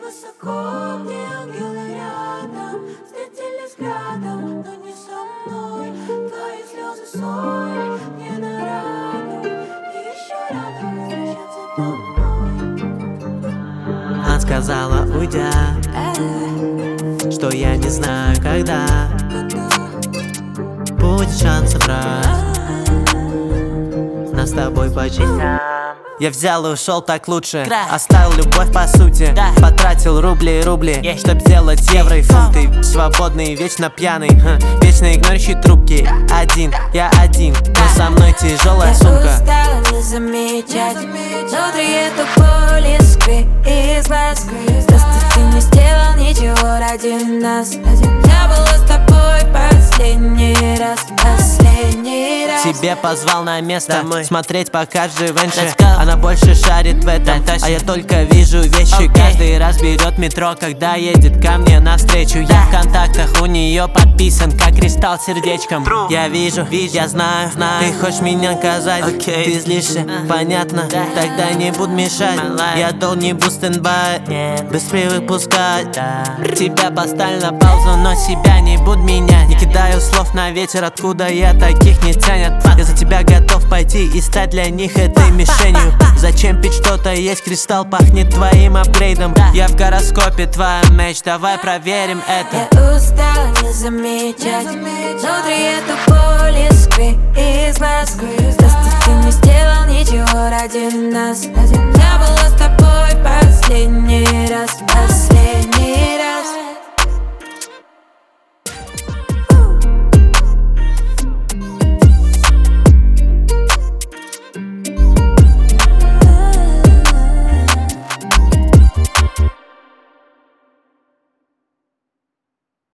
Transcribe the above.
высоко, где ангелы рядом встретились взглядом, но не со мной. Твои слезы соль мне на рану, и еще рядом возвращаться домой. Она сказала, уйдя, что я не знаю, когда будет шанс собрать нас с тобой по частям. Я взял и ушел так лучше, оставил любовь по сути, потратил рубли и рубли, чтоб сделать евро и фунты. Свободный, вечно пьяный, вечно игнорящий трубки. Я один, но со мной тяжелая сумка. Я устала не замечать внутри эту боль искры из глаз. Просто ты не сделал ничего ради нас. Я была с тобой последний раз, последний раз. Тебе позвал на место смотреть, пока живеньше. Она больше шарит в этом, а я только вижу вещи. Каждый раз берет метро, когда едет ко мне навстречу. Я в контактах у нее подписан, как кристалл сердечком. Я вижу, я знаю, ты хочешь меня наказать. Ты злишься, понятно, тогда не буду мешать. Я долг не буду стендбай, без привык пускать. Тебя поставлю на паузу, но себя не буду менять. Не кидаю слов на ветер, откуда я таких не ценят. Я за тебя готов пойти и стать для них этой мишенью. Зачем пить что-то, есть кристалл, пахнет твоим апгрейдом. Я в гороскопе, твоя меч, давай проверим это. Я устала не замечать внутри эту боль искры из глаз. Просто ты не сделал ничего ради нас. Я была с тобой